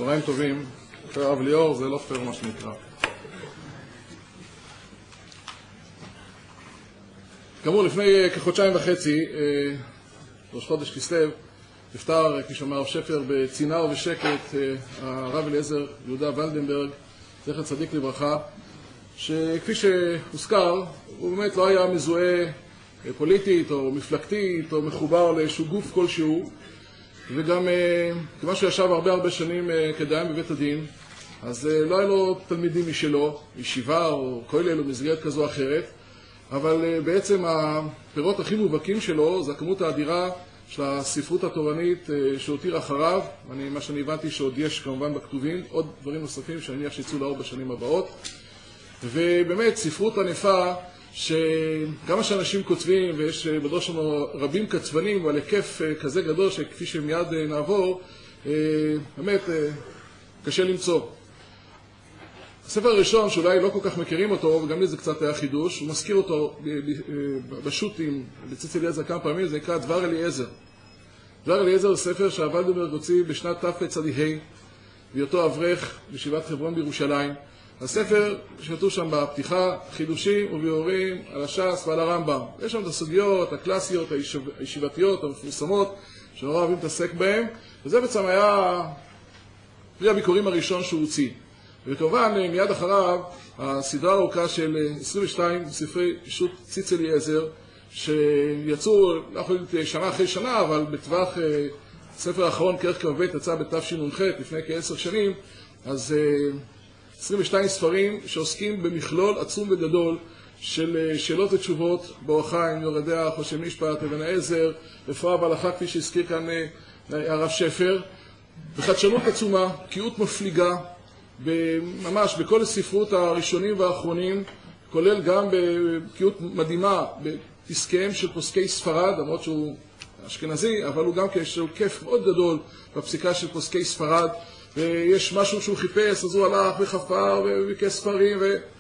צהריים טובים, אחרי הרב ליאור זה לא פייר מה שנקרא. כאמור, לפני כחודשיים וחצי, ראש חודש כסלו, נפטר, כפי שאמר הרב שפר, בצנעה ובשקט, הרב אליעזר יהודה ולדנברג, זכר צדיק לברכה, שכפי שהוזכר, הוא באמת לא היה מזוהה פוליטית או מפלגתית או מחובר לאיזשהו גוף כלשהו, וגם כיוון שהוא ישב הרבה שנים כדיין בבית הדין, אז לא היה לו תלמידים משלו, ישיבה או כולל או מסגרת כזו או אחרת, אבל בעצם הפירות הכי מובהקים שלו זה הכמות האדירה של הספרות התורנית שהותיר אחריו, מה שאני הבנתי שעוד יש כמובן בכתובים, עוד דברים נוספים שאני מניח שיצאו לאור בשנים הבאות, ובאמת ספרות ענפה שכמה שאנשים כותבים, ויש בדור שלנו רבים כתבנים ועל היקף כזה גדול שכפי שמיד נעבור, באמת קשה למצוא. הספר הראשון שאולי לא כל כך מכירים אותו, וגם לי זה קצת היה חידוש, הוא מזכיר אותו בשו"תים, בציץ אליעזר כמה פעמים, זה נקרא דבר אליעזר. דבר אליעזר זה ספר שהוולדנברג הוציא בשנת תרצ"ה, בהיותו אברך בישיבת חברון בירושלים. הספר שכתוב שם בפתיחה חידושים וביאורים על הש"ס ועל הרמב"ם. יש שם את הסוגיות הקלאסיות, הישיבתיות, המפורסמות, שנורא אוהבים להתעסק בהם, וזה בעצם היה פרי הביקורים הראשון שהוא הוציא. וכמובן מיד אחריו הסדרה הארוכה של 22 ספרי שו"ת ציץ אליעזר, שיצאו לא יכול להיות שנה אחרי שנה, אבל בטווח ספר האחרון כרך כ"ב יצא בתשנ"ח לפני כ10 שנים, אז 22 ספרים שעוסקים במכלול עצום וגדול של שאלות ותשובות, באור החיים, יורה דעה, חושן משפט, אבן העזר, רפואה והלכה, כפי שהזכיר כאן הרב שפר, בחדשנות עצומה, בקיאות מפליגה, ממש בכל הספרות הראשונים והאחרונים, כולל גם בקיאות מדהימה בפסקיהם של פוסקי ספרד, למרות שהוא אשכנזי, אבל הוא גם יש לו כיף מאוד גדול בפסיקה של פוסקי ספרד, ויש משהו שהוא חיפש, אז הוא הלך וחפר וביקש ספרים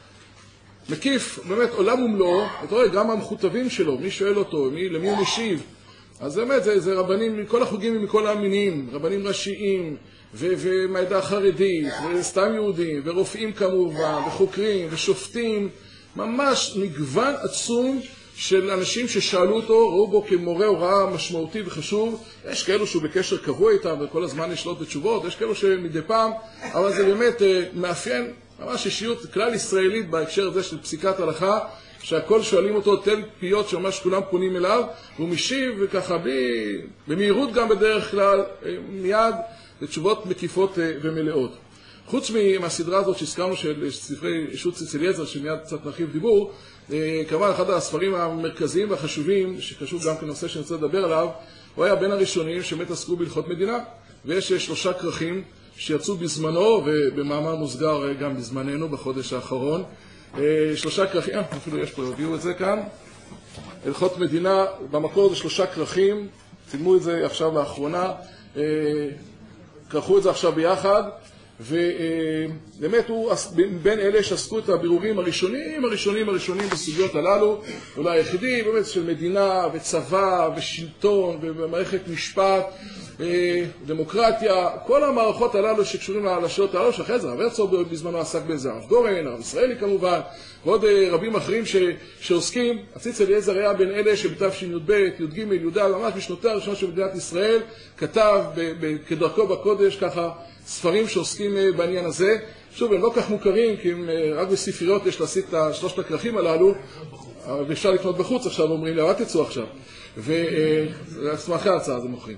ומקיף, באמת עולם ומלואו. אתה רואה, גם המכותבים שלו, מי שואל אותו, למי הוא משיב, אז באמת זה רבנים מכל החוגים ומכל המינים, רבנים ראשיים ומהעדה החרדית, וסתם יהודים, ורופאים כמובן, וחוקרים, ושופטים, ממש מגוון עצום של אנשים ששאלו אותו, ראו בו כמורה הוראה משמעותי וחשוב. יש כאלו שהוא בקשר קבוע איתם וכל הזמן יש לו תשובות, יש כאלו שמדי פעם, אבל זה באמת מאפיין ממש אישיות כלל ישראלית בהקשר הזה של פסיקת הלכה, שהכל שואלים אותו תל פיות שממש כולם פונים אליו, והוא משיב וככה במהירות גם בדרך כלל מיד לתשובות מקיפות ומלאות. חוץ מהסדרה הזאת שהזכרנו של ספרי שו"ת ציץ אליעזר, שמיד קצת נרחיב דיבור, כמובן אחד הספרים המרכזיים והחשובים, שקשור גם כנושא שאני רוצה לדבר עליו, הוא היה בין הראשונים שבאמת עסקו בהלכות מדינה, ויש 3 כרכים שיצאו בזמנו, ובמאמר מוסגר גם בזמננו בחודש האחרון. 3 כרכים, אפילו יש פה, הביאו את זה כאן, הלכות מדינה, במקור זה 3 כרכים, צילמו את זה עכשיו לאחרונה, כרכו את זה עכשיו ביחד, ובאמת הוא בין אלה שעסקו את הבירורים הראשונים בסוגיות הללו, אולי היחידי באמת של מדינה וצבא ושלטון ומערכת משפט, דמוקרטיה, כל המערכות הללו שקשורים לשאלות הללו, שאחרי זה הרב הרצוג בזמנו עסק בזה, הרב גורן, הרב ישראלי כמובן, ועוד רבים אחרים שעוסקים. ציץ אליעזר היה בין אלה שבתש"ב, י"ג, י"ד, ממש בשנותיה הראשונות של מדינת ישראל, כתב כדרכו בקודש ככה ספרים שעוסקים בעניין הזה. שוב, הם לא כך מוכרים, כי רק בספריות יש להשיג את 3 הכרכים הללו, ואפשר לקנות בחוץ עכשיו, אומרים לי, אל תצאו עכשיו. אחרי ההצעה זה מוכרים.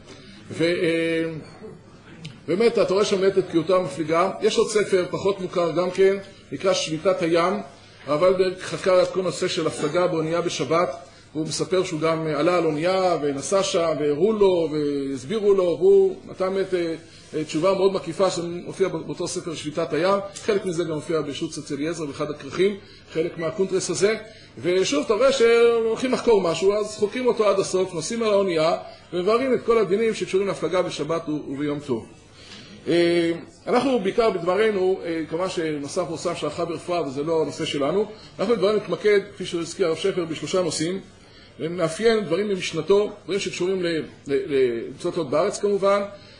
ובאמת, אתה רואה שם את בקיאותה המפליגה. יש עוד ספר פחות מוכר גם כן, נקרא שביתת הים. הרב ולדנברג חקר את כל נושא של הפלגה באונייה בשבת, והוא מספר שהוא גם עלה על אונייה ונסע שם, והראו לו והסבירו לו, והוא נתן תשובה מאוד מקיפה שמופיעה באותו ספר שביתת הים. חלק מזה גם מופיע בשו"ת ציץ אליעזר באחד הכרכים, חלק מהקונטרס הזה. ושוב, אתה רואה שהולכים לחקור משהו, אז חוקרים אותו עד הסוף, נוסעים על האונייה ומבררים את כל הדינים שקשורים להפלגה בשבת וביום טוב. אנחנו בעיקר בדברנו, כמה שנושא פורסם של הרחב ברפואה, וזה לא הנושא שלנו, אנחנו בדברים מתמקד, כפי שהזכיר הרב שפר, ב3 נושאים, ומאפיין דברים במשנתו, דברים שקשורים למצוות בארץ כמובן,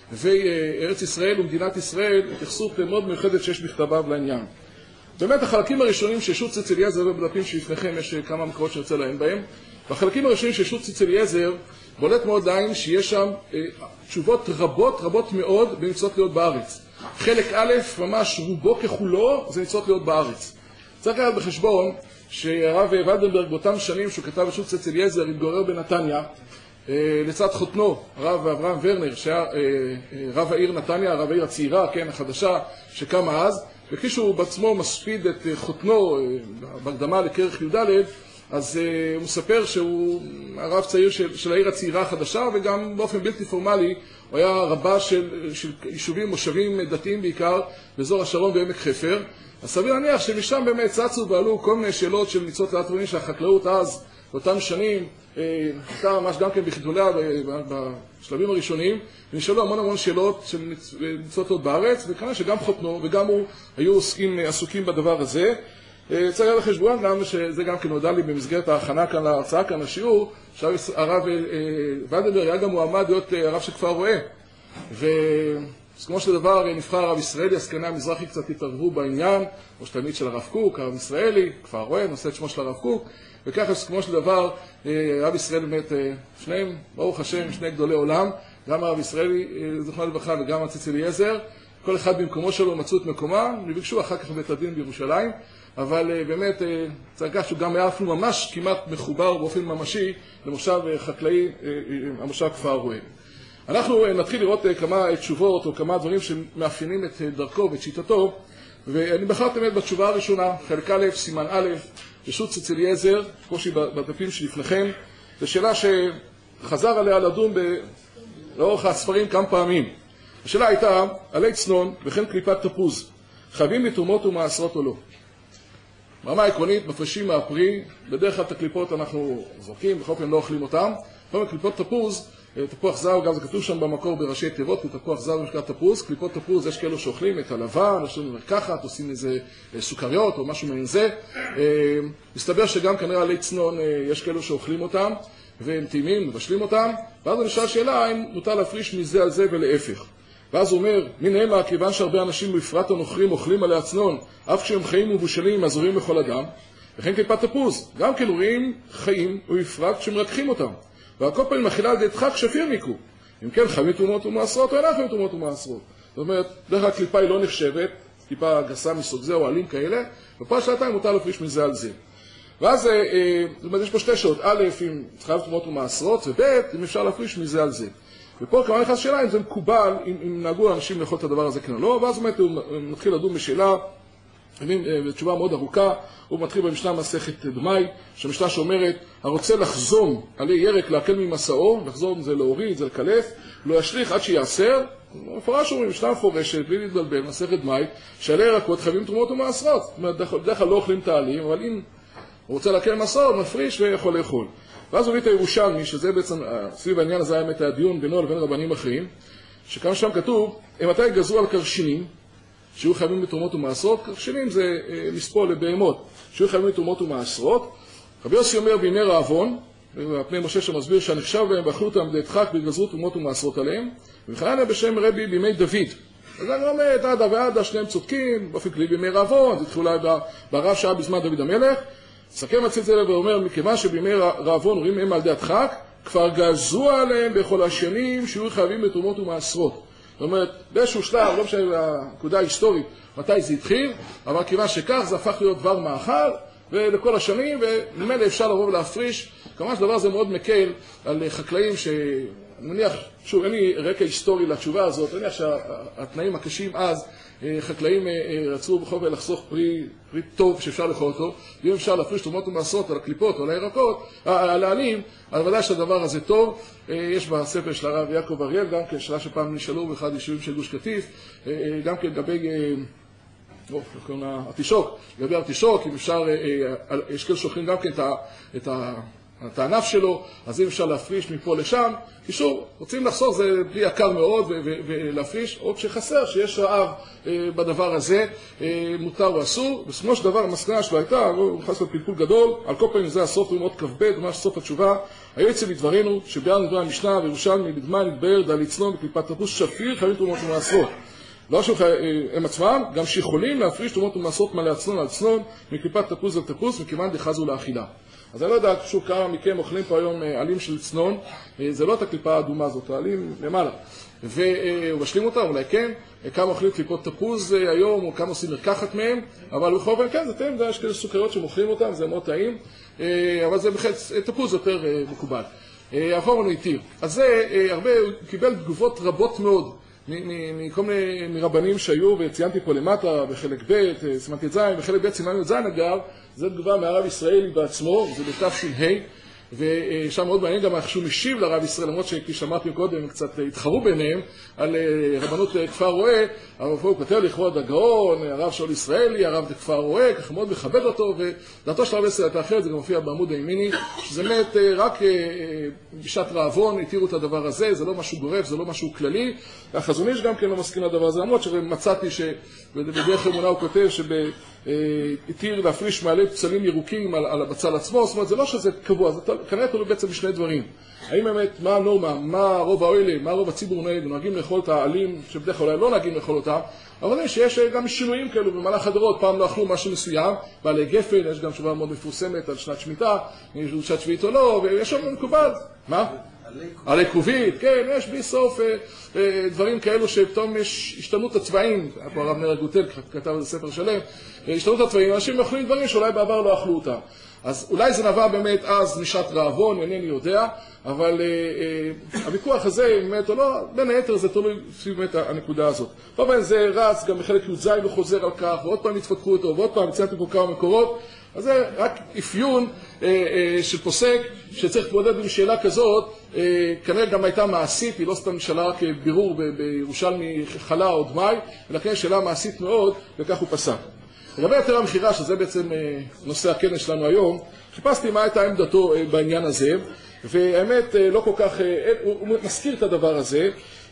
וארץ ישראל ומדינת ישראל, התייחסות מאוד מיוחדת שיש בכתביו לעניין. באמת החלקים הראשונים של שו"ת ציץ אליעזר, ובדפים שלפניכם יש כמה מקורות שרצה לעיין בהם, בחלקים הראשונים של שו"ת ציץ אליעזר בולט מאוד לעין שיש שם תשובות רבות מאוד במצוות להיות בארץ. חלק א', ממש רובו ככולו, זה מצוות להיות בארץ. צריך לקחת בחשבון שהרב ולדנברג באותם שנים שהוא כתב את שו"ת ציץ אליעזר התגורר בנתניה, לצד חותנו, הרב אברהם ורנר, שהיה רב העיר נתניה, הרב העיר הצעירה, כן, החדשה, שקמה אז, וכשהוא בעצמו מספיד את חותנו בהקדמה לכרך י"ד, אז הוא מספר שהוא הרב צעיר של העיר הצעירה החדשה, וגם באופן בלתי פורמלי הוא היה רבה של יישובים, מושבים דתיים בעיקר, באזור השרון בעמק חפר. אז סביר להניח שמשם באמת צצו ועלו כל מיני שאלות של מצוות לאתרונים של החקלאות אז, באותם שנים, הייתה ממש גם כן בחידוליה בשלבים הראשונים, ונשאלו המון שאלות של מצוות להיות בארץ, וכנראה שגם חותנו וגם הוא היו עסוקים בדבר הזה. צריך היה לחשבון גם שזה גם כן נודע לי במסגרת ההכנה כאן להרצאה כאן לשיעור, שהרב ולדנברג היה גם מועמד להיות הרב של כפר רועה, וכמו שדבר נבחר הרב ישראלי, עסקני המזרחי קצת התערבו בעניין, ראש תלמיד של הרב קוק, הרב ישראלי, כפר רועה, נושא את שמו של הרב קוק, וככה כמו שדבר הרב ישראלי באמת שניהם, ברוך השם, שני גדולי עולם, גם הרב ישראלי זכרונו לברכה וגם הרב ציץ אליעזר, כל אחד במקומו שלו מצאו את מקומם, וביקשו אחר כך בית הדין בירושלים, אבל באמת צריך לקחת שהוא גם היה אפילו ממש כמעט מחובר באופן ממשי למושב חקלאי, המושב כפר רועה. אנחנו נתחיל לראות כמה תשובות או כמה דברים שמאפיינים את דרכו ואת שיטתו, ואני בחרתי באמת בתשובה הראשונה, חלק א', סימן א', בשו"ת ציץ אליעזר, כמו שהיא בדפים שלפניכם, זו שאלה שחזר עליה לדון לאורך הספרים כמה פעמים. השאלה הייתה, עלי צנון וכן קליפת תפוז, חייבים לתרומות ומעשרות או לא? ברמה עקרונית, מפרישים מהפרי, בדרך כלל את הקליפות אנחנו זורקים, בכל פעם לא אוכלים אותם. כל קליפות תפוז, תפוח זר, גם זה כתוב שם במקור בראשי תיבות, תפוח זר ונקרא תפוז. קליפות תפוז, יש כאלו שאוכלים את הלבן, עושים מרקחת, עושים איזה סוכריות או משהו מעין זה. מסתבר שגם כנראה עלי צנון יש כאלו שאוכלים אותם, והם טעימים, מבשלים אותם. ואז אני נשאל שאלה, האם מותר להפריש מזה על זה ולהפך. ואז הוא אומר, מנהמה, כיוון שהרבה אנשים בפרט הנוכרים אוכלים עלי הצנון, אף כשהם חיים ובושלים, עזורים לכל אדם, וכן קליפת תפוז, גם כן רואים חיים ובפרט כשמרקחים אותם. ועל כל פעמים אכילה על ידי דחק שפיר ניקו. אם כן, חייבים תרומות ומעשרות או אינם חייבים תרומות ומעשרות. זאת אומרת, דרך כלל הקליפה היא לא נחשבת, קליפה גסה מסוג זה או עלים כאלה, ופה שעתיים מותר להפריש מזה על זה. ואז, זאת אומרת, יש פה שתי שעות, א', אם חייב תרומות ומעשרות, וב', אם אפשר להפריש מזה על זה. ופה כמובן נכנס שאלה אם זה מקובל, אם נהגו אנשים לאכול את הדבר הזה כן או לא, ואז באמת הוא מתחיל לדון בשאלה, בתשובה מאוד ארוכה, הוא מתחיל במשנה מסכת דמאי, שהמשנה שאומרת, הרוצה לחזום עלי ירק להקל ממסעו, לחזום זה להוריד, זה לקלף, לא ישליך עד שיעשר, מפורש אומרים, משנה מפורשת, בלי להתבלבל, מסכת דמאי, שעלי ירקות חייבים תרומות ומעשרות, זאת אומרת, בדרך כלל לא אוכלים את העלים, אבל אם הוא רוצה להקל מסעו, מפריש ויכול לאכול. ואז הוא הביא את הירושלמי, שזה בעצם, סביב העניין הזה היה הדיון בינו לבין רבנים אחרים, שכאן שם כתוב, הם מתי גזרו על קרשינים, שיהיו חייבים בתרומות ומעשרות, קרשינים זה מספור לבהמות, שיהיו חייבים בתרומות ומעשרות. רבי יוסי אומר בימי רעבון, והפני משה שמסביר שהנחשב בהם ואכלו אותם בדחק וגזרו תרומות ומעשרות עליהם, וחיינה בשם רבי בימי דוד. אז אני אומר, עדה ועדה, שניהם צודקים, באופן כללי בימי רעבון, זה התחיל אולי ברב שעה בזמן דוד המלך, סכם הציץ אליו ואומר, מכיוון שבימי רעבון רואים הם על ידי הדחק, כבר גזרו עליהם בכל השנים שיהיו חייבים בתרומות ומעשרות. זאת אומרת, באיזשהו שלב, לא משנה הנקודה ההיסטורית, מתי זה התחיל, אבל כיוון שכך זה הפך להיות דבר מאכל, ולכל השנים, וממילא אפשר לבוא ולהפריש. כמובן שדבר הזה מאוד מקל על חקלאים שאני מניח, שוב, אין לי רקע היסטורי לתשובה הזאת, אני מניח שהתנאים הקשים אז, חקלאים רצו בכל זאת לחסוך פרי טוב שאפשר לאכול אותו, ואם אפשר להפריש תרומות ומעשרות על הקליפות או על הירקות, על העלים, אז ודאי שהדבר הזה טוב. יש בספר של הרב יעקב אריאל, גם כן שאלה שפעם נשאלו באחד יישובים של גוש קטיף, גם כן לגבי ארטישוק, לגבי ארטישוק, אם אפשר, יש כאלה שאוכלים גם כן את הענף שלו, אז אם אפשר להפריש מפה לשם, כי שוב, רוצים לחסוך, זה בלי יקר מאוד ולהפריש, או כשחסר, שיש רעב בדבר הזה, מותר או אסור. בסופו של דבר, המסקנה שלו הייתה, הוא נכנס לפלפול גדול, על כל פעמים זה הסוף, הוא מאוד כבד, ממש סוף התשובה, היו אצל לדברנו, שביאר נדבר המשנה, וירושלמי, לדמן, נתבהר, דל לצנון, בקליפת תפוס שפיר, חייבים תרומות ומעשרות. לא שהם עצמם, גם שיכולים להפריש תרומות ומעשרות מלא צנון על צנון, מקליפת תפוס על תפוס, מכיוון דחזו לאכילה. אז אני לא יודע, שוב, כמה מכם אוכלים פה היום עלים של צנון, זה לא את הקליפה האדומה הזאת, העלים למעלה. ובשלים אותם, אולי כן, כמה אוכלים קליפות תפוז היום, או כמה עושים מרקחת מהם, אבל בכל אופן כן, זה טעים, יש כאלה סוכריות שמוכרים אותם, זה מאוד טעים, אבל זה בכלל תפוז יותר מקובל. עבור לנו איתיר. אז זה הרבה, הוא קיבל תגובות רבות מאוד, מכל מיני מרבנים שהיו, וציינתי פה למטה, בחלק ב', סימנתי את זין, בחלק ב' סימנו את זין אגב, זו תגובה מהרב ישראלי בעצמו, זה בתש"ה, ושם מאוד מעניין גם איך שהוא משיב לרב ישראל, למרות שכפי שאמרתי קודם, הם קצת התחרו ביניהם על רבנות כפר רועה, הרב הוא כותב לכבוד הגאון, הרב שאול ישראלי, הרב כפר רועה, ככה מאוד מכבד אותו, ודעתו של הרב ישראל הייתה אחרת, זה גם מופיע בעמוד הימיני, שזה באמת רק בשעת רעבון התירו את הדבר הזה, זה לא משהו גורף, זה לא משהו כללי, החזון איש גם כן לא מסכים לדבר הזה, למרות שמצאתי שבדרך אמונה הוא כותב התיר להפריש מעלי פצלים ירוקים על הבצל עצמו, זאת אומרת, זה לא שזה קבוע, זה כנראה תלוי בעצם בשני דברים. האם באמת, מה הנורמה, מה רוב האוהלה, מה רוב הציבור נוהגים לאכול את העלים, שבדרך כלל לא נוהגים לאכול אותם, אבל שיש גם שינויים כאלו במהלך הדורות, פעם לא אכלו משהו מסוים, בעלי גפן, יש גם תשובה מאוד מפורסמת על שנת שמיטה, אם יש שנת שביעית או לא, ויש שם מקובל. מה? עלי כרובית, כן, יש בסוף דברים כאלו שפתאום יש השתנות הצבעים, פה הרב נר גוטל כתב איזה ספר שלם, השתנות הצבעים, אנשים אוכלים דברים שאולי בעבר לא אכלו אותם. אז אולי זה נבע באמת אז משעת רעבון, אינני יודע, אבל הוויכוח הזה, באמת או לא, בין היתר זה תלוי סביב באמת הנקודה הזאת. טוב, זה רץ, גם בחלק י"ז הוא חוזר על כך, ועוד פעם התפתחו אותו, ועוד פעם ציינתי פה כמה מקורות, אז זה רק אפיון של פוסק שצריך להתמודד עם שאלה כזאת, כנראה גם הייתה מעשית, היא לא סתם שאלה רק בירור בירושלמי חלה או דמי, אלא כן שאלה מעשית מאוד, וכך הוא פסק. לגבי יותר המחירה, שזה בעצם נושא הכנס שלנו היום, חיפשתי מה הייתה עמדתו בעניין הזה, והאמת לא כל כך, הוא מזכיר את הדבר הזה,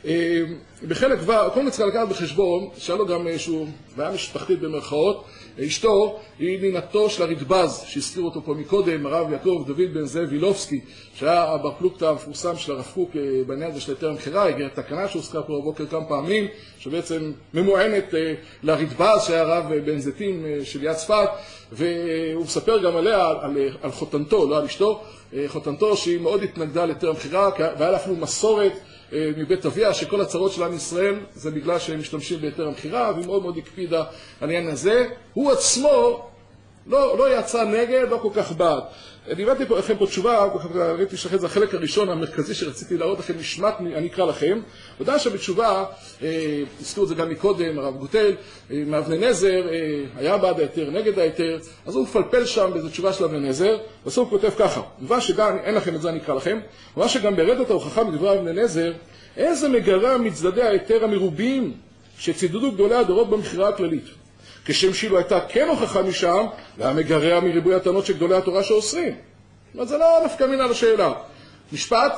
בחלק כבר, כל מצליח לקחת בחשבון, שהיה לו גם איזשהו בעיה משפחתית במרכאות, אשתו היא נינתו של הרדב"ז, שהזכיר אותו פה מקודם, הרב יעקב דוד בן זאב וילובסקי, שהיה הבר פלוגתא המפורסם של הרב קוק בעניין הזה של היתר המכירה, הגיעה תקנה שהוזכרה פה בבוקר כמה פעמים, שבעצם ממוענת לרדב"ז, שהיה הרב בן זיתים של יד צפת, והוא מספר גם עליה, על חותנתו, לא על אשתו, חותנתו שהיא מאוד התנגדה ליתר המכירה, והיה לה אפילו מסורת מבית אביה, שכל הצרות של עם ישראל זה בגלל שהם משתמשים ביתר המכירה, והיא מאוד מאוד הקפידה על העניין הזה. הוא עצמו לא יצא נגד, לא כל כך בעד. אני הבאתי לכם פה תשובה, ראיתי שלכם, זה החלק הראשון המרכזי שרציתי להראות לכם, נשמט, אני אקרא לכם. ודאי שבתשובה, הזכירו את זה גם מקודם, הרב גוטל, מאבני נזר, היה בעד היתר, נגד היתר, אז הוא מפלפל שם באיזו תשובה של אבני נזר, בסוף הוא כותב ככה, דבר שגם, אין לכם את זה, אני אקרא לכם, דבר שגם ברדת ההוכחה מדברי אבני נזר, איזה מגרה מצדדי היתר המרובים שצידדו גדולי הדורות במכירה הכללית. כשם שאילו הייתה כן הוכחה משם, והמגרע מריבוי הטענות של גדולי התורה שאוסרים. זאת אומרת, זה לא נפקא מינה לשאלה. משפט,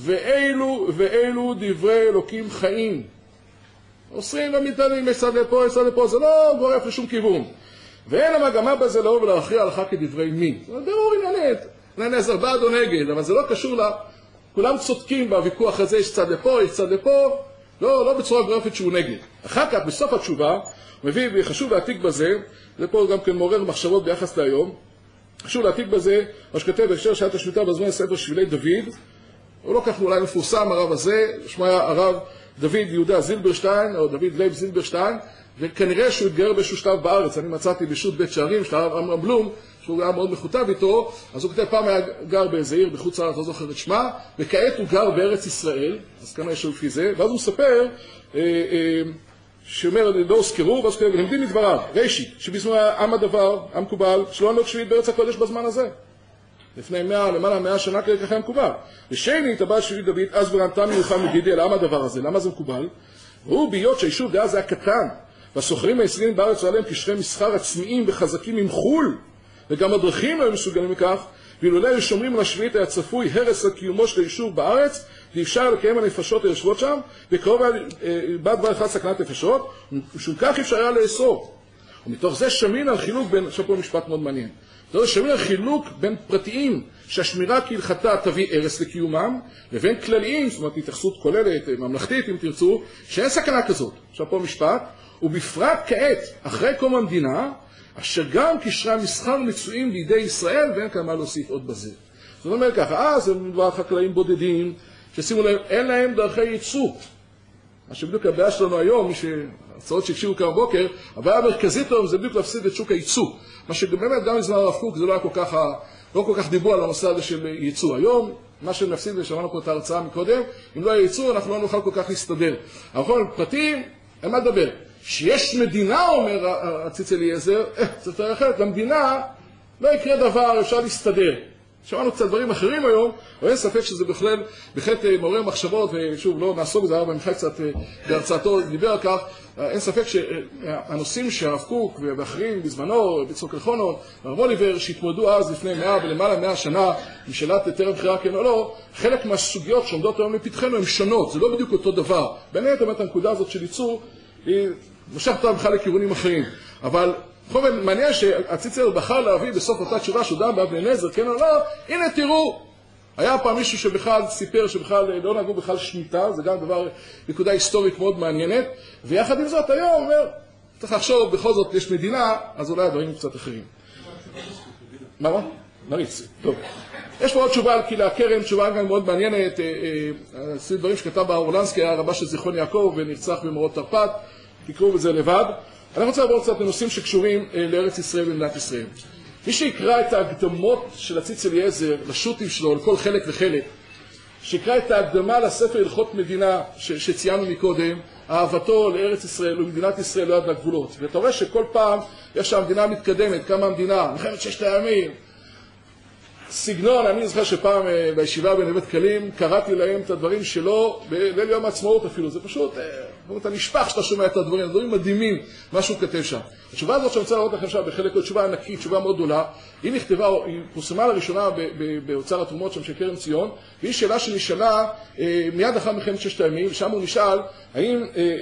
ואילו דברי אלוקים חיים. אוסרים ומתענים, יש צד לפה, זה לא גורף לשום כיוון. ואין המגמה בזה לא ולהכריע הלכה כדברי מי. זאת אומרת, ברור ענייני נזר בעד או נגד, אבל זה לא קשור לה. כולם צודקים בוויכוח הזה, יש צד לפה, לא בצורה גורפת שהוא נגד. אחר כך, בסוף התשובה, הוא מביא, וחשוב להעתיק בזה, זה פה גם כן מעורר מחשבות ביחס להיום, חשוב להעתיק בזה, מה שכתב בהקשר שעת השמיטה בזמן ספר שבילי דוד, הוא לא כך אולי מפורסם הרב הזה, שמו היה הרב דוד יהודה זילברשטיין, או דוד לייב זילברשטיין, וכנראה שהוא התגייר באיזשהו שלב בארץ, אני מצאתי בשו"ת בית שערים, של הרב עמרם בלום, שהוא היה מאוד מכותב איתו, אז הוא כתב פעם היה גר באיזה עיר בחוץ לארץ, לא זוכר את שמה, וכעת הוא גר בארץ ישראל, אז כנראה שהוא לפי זה, ואז הוא מספר, שאומר, לא הוזכרו, ואז כתב, ולמדים מדבריו, ראשית, שבזמן עם הדבר, המקובל, שלא נהוג שביעית בארץ הקודש בזמן הזה. לפני למעלה 100 שנה ככה היה מקובל. ושנית, הבא שביעית דוד, אז ורנתה מיוחד מגידי, על עם הדבר הזה, למה זה מקובל? והוא בהיות שהיישוב דאז היה קטן, והסוחרים הישראלים בארץ עליהם קשרי מסחר עצמיים וחזקים עם חול, וגם הדרכים לא היו מסוגלים מכך, ואילולא היו שומרים על השביעית היה צפוי הרס על קיומו של היישוב בארץ, ואפשר לקיים הנפשות היושבות שם, וקרוב בא דבר אחד סכנת נפשות, ושום כך אפשר היה לאסור. ומתוך זה שמין על חילוק בין, עכשיו פה משפט מאוד מעניין, מתוך זה שמין על חילוק בין פרטיים, שהשמירה כהלכתה תביא הרס לקיומם, לבין כלליים, זאת אומרת התייחסות כוללת, ממלכתית אם תרצו, שאין סכנה כזאת. עכשיו פה משפט, ובפרט כעת, אחרי קום המדינה, אשר גם קשרי המסחר מצויים בידי ישראל, ואין כאן מה להוסיף עוד בזה. זאת אומרת ככה, אז הם דבר חקלאים בודדים, ששימו להם, אין להם דרכי ייצוא. מה שבדיוק הבעיה שלנו היום, הצעות שהקשיבו כאן בבוקר, הבעיה המרכזית היום זה בדיוק להפסיד את שוק הייצוא. מה שבאמת גם בזמן הרב קוק זה לא כל כך דיברו על הנושא הזה של ייצוא. היום, מה שנפסיד, ושמענו פה את ההרצאה מקודם, אם לא יהיה ייצוא, אנחנו לא נוכל כל כך להסתדר. אבל פרטים, אין מה לדבר. שיש מדינה, אומר הציץ אליעזר, זאת אחרת, למדינה לא יקרה דבר, אפשר להסתדר. שמענו קצת דברים אחרים היום, אבל אין ספק שזה בהחלט מעורר מחשבות, ושוב, לא נעסוק בזה, אבל מיכאל קצת בהרצאתו דיבר על כך, אין ספק שהנושאים שהרב קוק ואחרים בזמנו, בצוק אלחונו, הרב אוליבר, שהתמודדו אז לפני 100 ולמעלה 100 שנה, משאלת טרם בחירה כן או לא, חלק מהסוגיות שעומדות היום לפתחנו הן שונות, זה לא בדיוק אותו דבר. בין היתר, הנקודה הזאת של ייצור, היא מושכת אותה בכלל לכיוונים אחרים. אבל חובל, מעניין שהציצר בחר להביא בסוף אותה תשובה שהוא דן באבני נזר, כן או לא, הנה תראו, היה פעם מישהו שבכלל סיפר שבכלל לא נהגו בכלל שמיטה, זה גם דבר, נקודה היסטורית מאוד מעניינת, ויחד עם זאת היום אומר, צריך לחשוב, בכל זאת יש מדינה, אז אולי הדברים קצת אחרים. מה? נריץ, טוב. יש פה עוד תשובה על קהילה הכרם, תשובה גם מאוד מעניינת, עשו דברים שכתב באורלנסקי, היה רבה של זיכרון יעקב ונרצח במאורות תרפ"ט, תקראו בזה לבד. אני רוצה לעבור קצת לנושאים שקשורים לארץ ישראל ומדינת ישראל. מי שיקרא את ההקדמות של הציץ אליעזר, לשו"תים שלו, לכל חלק וחלק, שיקרא את ההקדמה לספר הלכות מדינה שציינו מקודם, אהבתו לארץ ישראל ומדינת ישראל לא עד לגבולות. ואתה רואה שכל פעם יש שהמדינה מתקדמת, כמה המדינה, מלחמת ששת הימים, סגנון, אני זוכר שפעם בישיבה בנווה דקלים קראתי להם את הדברים שלו בליל יום העצמאות אפילו, זה פשוט, אתה נשפך שאתה שומע את הדברים, הדברים מדהימים, מה שהוא כתב שם. התשובה הזאת שאני רוצה לראות לכם שם בחלק, תשובה ענקית, תשובה מאוד גדולה, היא נכתבה, היא פורסמה לראשונה באוצר התרומות שם של כרם ציון, והיא שאלה שנשאלה מיד אחר מלחמת ששת הימים, ושם הוא נשאל, האם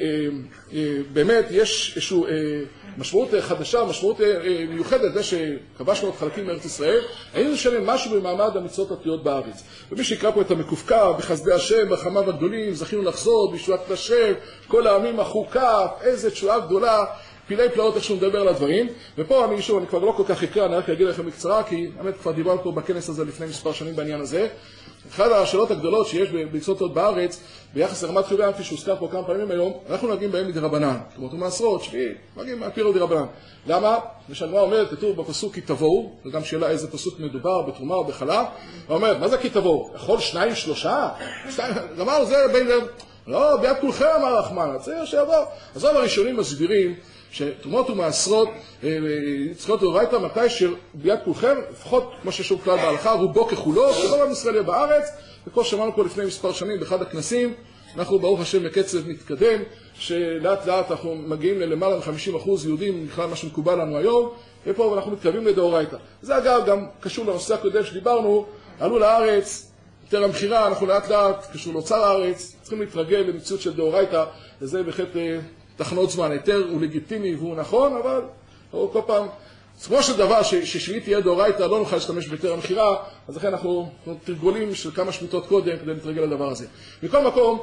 באמת יש איזשהו משמעות חדשה, משמעות מיוחדת, זה שכבשנו עוד חלקים מארץ ישראל, האם נשאלים משהו במעמד המצוות התלויות בארץ. ומי שיקרא פה את המקופקה, בחסדי השם, בחמיו הגדולים, זכינו לחזור, בישועת השם, כל העמים החוקה, איזה תשועה גדולה, פילי פלאות איך שהוא מדבר על הדברים. ופה אני כבר לא כל כך אקרא, אני רק אגיד לכם בקצרה, כי האמת כבר דיברנו פה בכנס הזה לפני מספר שנים בעניין הזה. אחת השאלות הגדולות שיש במצוות התלויות בארץ, ביחס לרמת חיובי האמפי שהוזכר פה כמה פעמים היום, אנחנו נוגעים בהם מדרבנן, כלומר ומעשרות, שביעי, נוגעים מהפירו דרבנן. למה? ושהגמרא אומרת, כתוב בפסוק כי תבואו, וגם שאלה איזה פסוק מדובר, בתרומה או בחלה, ואומרת, מה זה כי תבואו? יכול שניים, שלושה? גמר זה בין לב, לא, ביד כולכם אמר רחמן, צריך שיבוא. אז רוב הראשונים מסבירים שתרומות ומעשרות צריכות דאורייתא מתי שביד כולכם, לפחות כמו ששוב כלל בהלכה, רובו ככולו, שרוב עם ישראל יהיה בארץ, וכמו שמענו פה לפני מספר שנים באחד הכנסים, אנחנו ברוך השם בקצב מתקדם, שלאט לאט אנחנו מגיעים ללמעלה מ-50% יהודים, בכלל מה שמקובל לנו היום, ופה אנחנו מתקרבים לדאורייתא. זה אגב גם קשור לנושא הקודם שדיברנו, עלו לארץ, יותר המחירה, אנחנו לאט לאט, קשור לאוצר הארץ, צריכים להתרגל למציאות של דאורייתא, וזה בהחלט תחנות זמן, היתר הוא לגיטימי והוא נכון, אבל כל פעם, כמו של דבר ששביעית תהיה דאורייתא, לא נוכל להשתמש ביתר המחירה, אז לכן אנחנו תרגולים של כמה שמיטות קודם כדי להתרגל לדבר הזה. מכל מקום,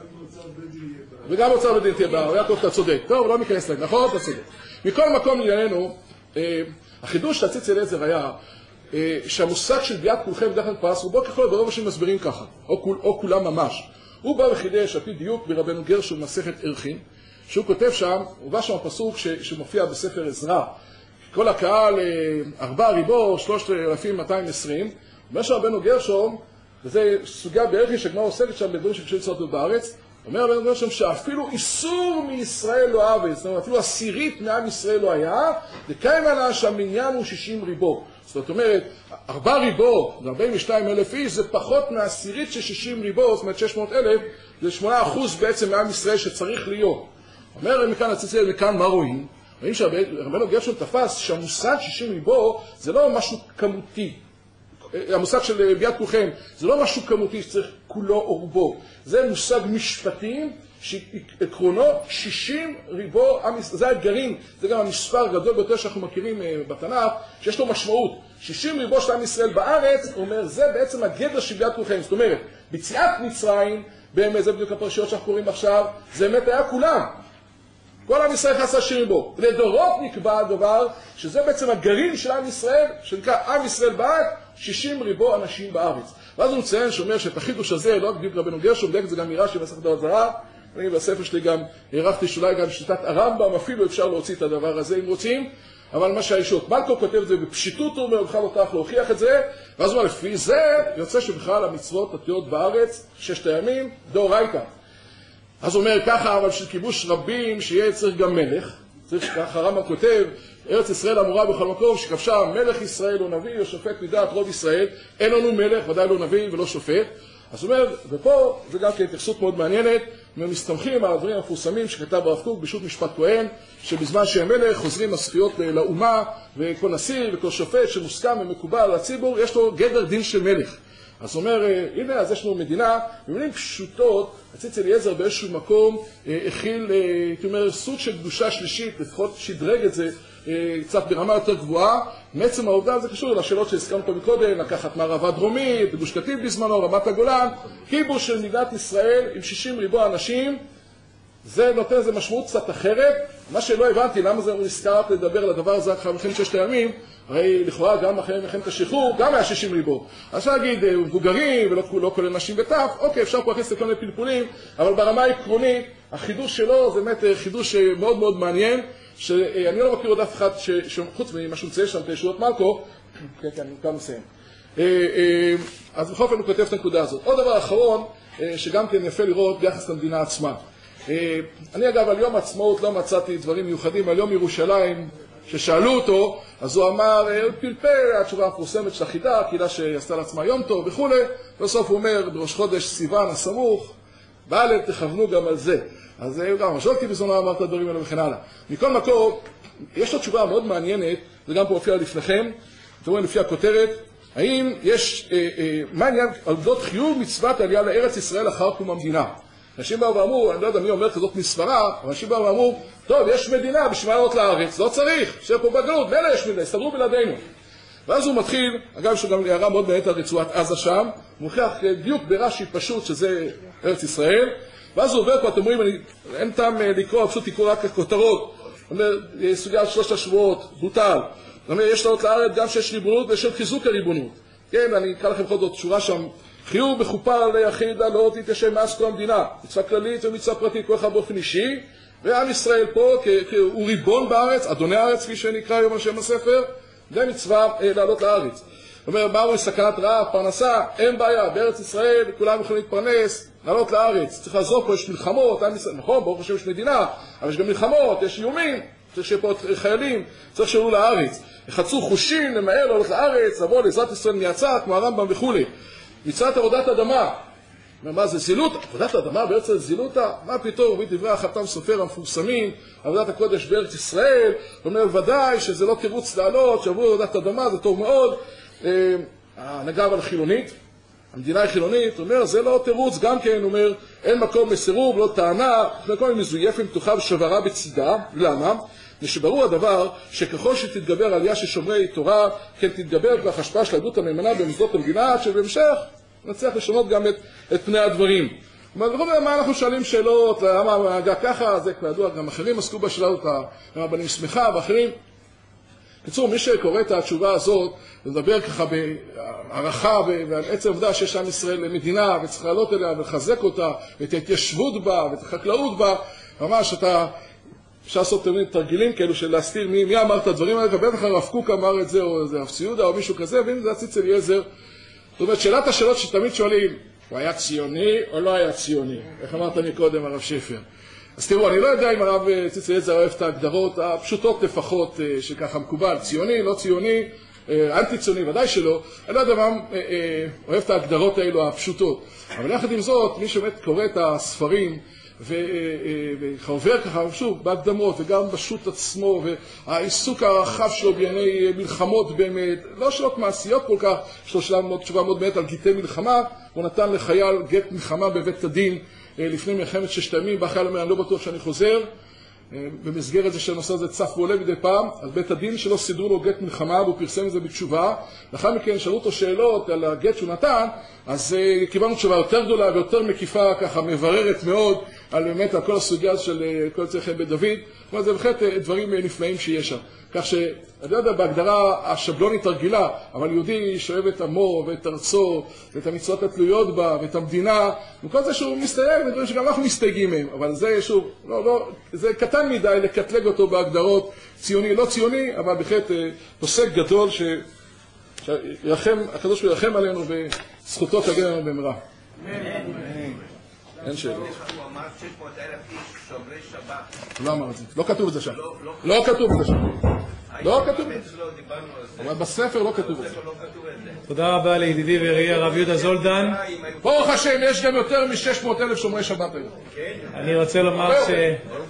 וגם אוצר בדין תהיה בעיה, יעקב אתה צודק, טוב, לא ניכנס להם, נכון? אתה צודק. מכל מקום לענייננו, החידוש של הציץ אליעזר היה, שהמושג של ביאת כולכם בדרך כלל פרס, רובו ככל ברוב השם מסבירים ככה, או כולם ממש. הוא בא וחידש, על פי דיוק, ברבנו גרשום מסכת ערכין, שהוא כותב שם, הוא בא שם הפסוק שמופיע בספר עזרא, כל הקהל 4 ריבו, 3,220, אומר שרבנו גרשום, וזה סוגיה בערכי שגמרא עוסקת שם בדברים שקשורים לצוות בארץ, אומר רבנו גרשום שאפילו איסור מישראל לא אהבה, זאת אומרת, אפילו עשירית מעם ישראל לא היה, וקיים עלה שהמניין הוא 60 ריבו. זאת אומרת, 4 ריבו, 42,000 איש, זה פחות מהעשירית של 60 ריבו, זאת אומרת 600,000, זה 8% בעצם מעם ישראל שצריך להיות. אומר מכאן הציצל, מכאן מה רואים? רואים שרבנו גרשום תפס שהמושג 60 ריבו זה לא משהו כמותי. המושג של ביאת כולכם, זה לא משהו כמותי שצריך כולו או רובו. זה מושג משפטי שעקרונו 60 ריבו, זה הגרעין, זה גם המספר הגדול ביותר שאנחנו מכירים בתנ"ך, שיש לו משמעות. 60 ריבו של עם ישראל בארץ, הוא אומר, זה בעצם הגדר של ביאת כולכם. זאת אומרת, ביציאת מצרים, באמת זה בדיוק הפרשיות שאנחנו קוראים עכשיו, זה באמת היה כולם. כל עם ישראל חסה 60 ריבו. לדורות נקבע הדבר, שזה בעצם הגרעין של עם ישראל, שנקרא עם ישראל בארץ, 60 ריבו אנשים בארץ. ואז הוא מציין שאומר שאת החידוש הזה, לא רק בדיוק רבנו גרשום, דרך זה גם מירש"י במסכת בבא בתרא, אני בספר שלי גם הערכתי שאולי גם בשיטת הרמב"ם, אפילו אפשר להוציא את הדבר הזה אם רוצים, אבל מה שהישות מלכו כותב את זה בפשיטות, הוא אומר, בכלל לא צריך להוכיח את זה, ואז הוא אומר, לפי זה יוצא שבכלל המצוות התלויות בארץ, 6 הימים, דאורייתא. אז הוא אומר ככה, אבל של כיבוש רבים, שיהיה צריך גם מלך, צריך ככה הרמב"ם כותב, ארץ ישראל אמורה בכל מקום שכבשה מלך ישראל או נביא או שופט מדעת רוב ישראל, אין לנו מלך, ודאי לא נביא ולא שופט. אז הוא אומר, ופה זה גם כהתייחסות מאוד מעניינת, מסתמכים על הדברים המפורסמים שכתב הרב קוק בשו"ת משפט כהן, שבזמן שהם מלך חוזרים הזכויות לאומה, וכל נשיא וכל שופט שמוסכם ומקובל על הציבור, יש לו גדר דין של מלך. אז הוא אומר, הנה, אז יש לנו מדינה, במילים פשוטות, הציץ אליעזר באיזשהו מקום הכיל, הייתי אומר, סוג של קדושה שלישית, לפחות שדרג את זה קצת ברמה יותר גבוהה. מעצם העובדה זה קשור לשאלות שהזכרנו פה מקודם, לקחת מערבה דרומית, בגוש קטיף בזמנו, רמת הגולן, כיבוש של מדינת ישראל עם 60 ריבוע אנשים, זה נותן איזה משמעות קצת אחרת. מה שלא הבנתי, למה זה נזכרת לדבר על הדבר הזה אחרי מלחמת 6 הימים, הרי לכאורה גם אחרי מלחמת השחרור, גם היה 60 ריבוע. אז אפשר להגיד, מבוגרים ולא כולל נשים וטף, אוקיי, אפשר פה להכניס לכל מיני פלפולים, אבל ברמה העקרונית, החידוש שלו זה באמת חידוש מאוד מאוד מעניין, שאני לא מכיר עוד אף אחד חוץ ממה שהוא מציין שם, ישועות מלכו, כן, אני גם מסיים. אז בכל אופן הוא כותב את הנקודה הזאת. עוד דבר אחרון, שגם כן יפה לראות ביחס למדינה עצמה. אני אגב על יום עצמאות לא מצאתי דברים מיוחדים, על יום ירושלים ששאלו אותו, אז הוא אמר, פלפל, התשובה המפורסמת של החידה, הקהילה שעשתה לעצמה יום טוב וכו'. בסוף הוא אומר, בראש חודש סיוון הסמוך, בעלה תכוונו גם על זה. אז הוא גם משולתי בזמנו אמר את הדברים האלה וכן הלאה. מכל מקום, יש לו תשובה מאוד מעניינת, זה גם פה הופיע לפניכם, אתם רואים לפי הכותרת, האם יש, מה העניין על גדות חיוב מצוות העלייה לארץ ישראל אחר קום המדינה? אנשים באו ואמרו, אני לא יודע מי אומר כזאת מספרה, אבל אנשים באו ואמרו, טוב, יש מדינה בשביל לעלות לארץ, לא צריך, שיהיה פה בגלות, מילא יש מדינה, הסתדרו בלעדינו. ואז הוא מתחיל, אגב יש לו גם הערה מאוד מעניינת על רצועת עזה שם, הוא מוכיח בדיוק ברש"י פשוט שזה ארץ ישראל, ואז הוא עובר פה, אתם רואים, אין טעם לקרוא, פשוט תקראו רק הכותרות, אומר, סוגיה 3 השבועות, בוטל, אומר, יש לעלות לארץ גם שיש ריבונות ויש חיזוק הריבונות. כן, אני אקרא לכם עוד שורה שם, חיוב בחופה ליחיד לא תתיישב מאז כל המדינה, מצווה כללית ומצווה פרטית, כל אחד באופן אישי, ועם ישראל פה הוא ריבון בארץ, אדוני הארץ, כפי שנקרא היום על שם הספר, זה מצווה לעלות לארץ. זאת אומרת, מהו סכנת רעב, פרנסה, אין בעיה, בארץ ישראל כולם יכולים להתפרנס, לעלות לארץ, צריך לעזור פה, יש מלחמות, נכון, ברוך השם יש מדינה, אבל יש גם מלחמות, יש איומים, צריך שיהיה פה חיילים, צריך שעלו לארץ. יחצו חושים, למהר לעלות לארץ, לבוא לעזרת ישראל מיצה, כמו הרמב"ם וכו'. מצוות עבודת אדמה. מה זה זילות? עבודת אדמה בארץ זילותה? מה פתאום? מביא דברי החתם סופר המפורסמים, עבודת הקודש בארץ ישראל, אומר ודאי שזה לא תירוץ לעלות, שעברו עבודת אדמה, זה טוב מאוד. הנהגה אבל חילונית, המדינה היא חילונית, אומר זה לא תירוץ, גם כן, אומר אין מקום לסירוב, לא טענה, מקום מזויפת, פתוחה ושברה בצידה. למה? נשברור הדבר שככל שתתגבר עלייה של שומרי תורה, כן תתגבר כבר השפעה של העדות המאמנה במוסדות המדינה, שבהמשך נצליח לשנות גם את פני הדברים. מה אנחנו שואלים שאלות, למה ההגה ככה, זה כבר ידוע, גם אחרים עסקו בשאלות, הרבנים שמחה ואחרים. בקיצור, מי שקורא את התשובה הזאת, לדבר ככה בהערכה ועל עצם עובדה שיש עם ישראל למדינה, וצריך לעלות אליה ולחזק אותה, ואת ההתיישבות בה, ואת החקלאות בה, ממש אתה אפשר לעשות תרגילים כאלו של להסתיר מי אמר את הדברים האלה, ובטח הרב קוק אמר את זה, או זה הרב ציודה, או מישהו כזה, ואם זה הציץ אליעזר. זאת אומרת, שאלת השאלות שתמיד שואלים, הוא היה ציוני או לא היה ציוני? איך אמרת לי קודם, הרב שפר? אז תראו, אני לא יודע אם הרב ציץ אליעזר אוהב את ההגדרות הפשוטות לפחות, שככה מקובל, ציוני, לא ציוני, אנטי ציוני, ודאי שלא. אני לא יודע מה אוהב את ההגדרות האלו הפשוטות. אבל יחד עם זאת, מי שבאמת קורא את הספרים, וחובר ככה, שוב, בהקדמות וגם בשו"ת עצמו, והעיסוק הרחב שלו בענייני מלחמות באמת, לא שאלות מעשיות כל כך, יש לו תשובה מאוד באמת על גטי מלחמה, הוא נתן לחייל גט מלחמה בבית הדין לפני מלחמת ששת הימים, בא החייל אומר, אני לא בטוח שאני חוזר, במסגרת זה שהנושא הזה צף ועולה מדי פעם, אז בית הדין שלו סידרו לו גט מלחמה, והוא פרסם את זה בתשובה, לאחר מכן שאלו אותו שאלות על הגט שהוא נתן, אז קיבלנו תשובה יותר גדולה ויותר מקיפה, ככה מבררת מאוד, על באמת על כל הסוגיה של כל צרכי בית דוד, כלומר זה בהחלט דברים נפלאים שיש שם. כך שאני לא יודע בהגדרה השבלונית הרגילה, אבל יהודי שאוהב את עמו ואת ארצו ואת המצוות התלויות בה ואת המדינה, וכל זה שהוא מסתייג, ודברים שגם אנחנו מסתייגים מהם, אבל זה שוב, זה קטן מדי לקטלג אותו בהגדרות ציוני, לא ציוני, אבל בהחלט פוסק גדול שהקדוש ברוך הוא ירחם עלינו וזכותו תגן עלינו במהרה. אין שאלה. הוא אמר 600,000 איש שומרי שבת. לא אמר את זה, לא כתוב את זה שם. לא כתוב את זה שם. לא כתוב את זה. אבל בספר לא כתוב את זה. תודה רבה לידידי וראי הרב יהודה זולדן. ברוך השם, יש גם יותר מ-600,000 שומרי שבת היום. אני רוצה לומר